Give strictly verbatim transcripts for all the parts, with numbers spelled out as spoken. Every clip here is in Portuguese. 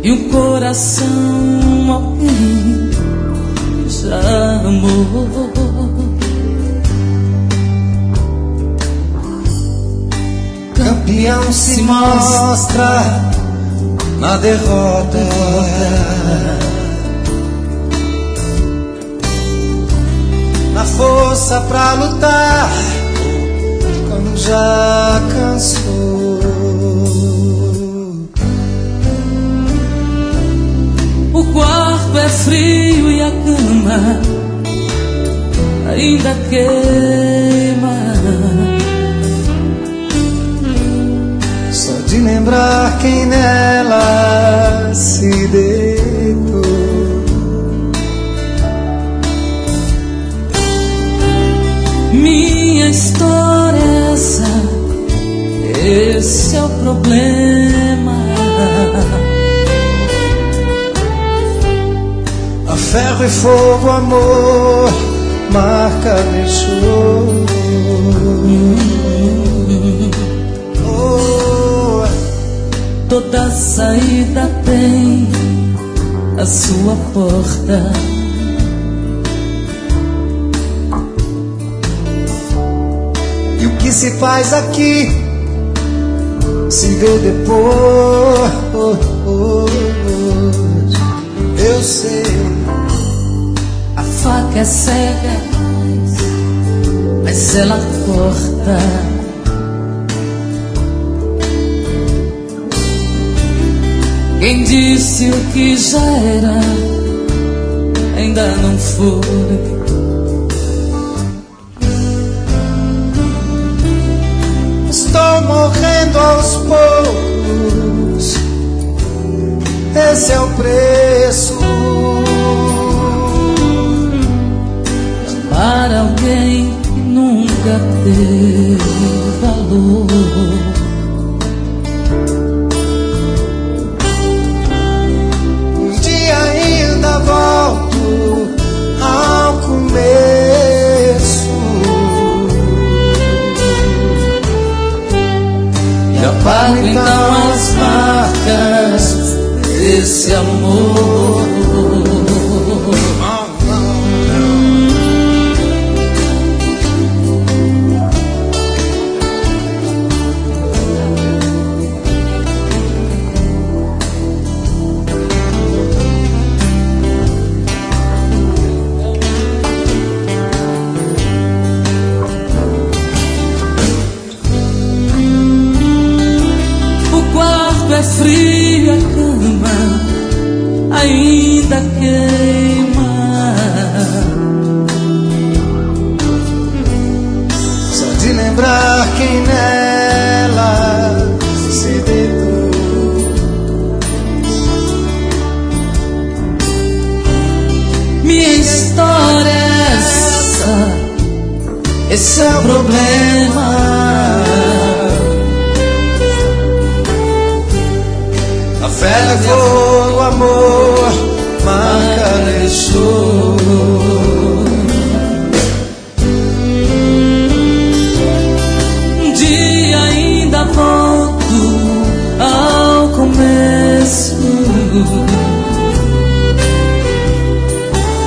e o coração alguém já amou. Campeão se mostra na derrota. Na força pra lutar quando já cansou. O quarto é frio e a cama ainda queima. Só de lembrar quem nela se deitou. Minha história é essa, esse é o problema. A ferro e fogo, amor, marca deixou. Oh. Toda saída tem a sua porta. E o que se faz aqui se vê depois. Eu sei. A faca é cega, mas ela corta. Quem disse o que já era ainda não foi. Estou morrendo aos poucos, esse é o preço. Amar alguém que nunca teve valor. Um dia ainda volto ao começo. E apago então as marcas desse amor. É frio, a cama ainda queima. Só de lembrar quem nela se deitou. Minha história é essa, esse é o problema. A fé levou, o amor, marca deixou. Um dia ainda volto ao começo.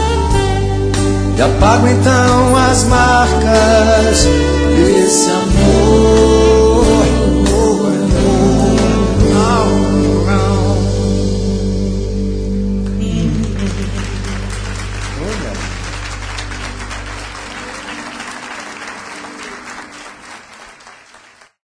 E apago então as marcas desse amor.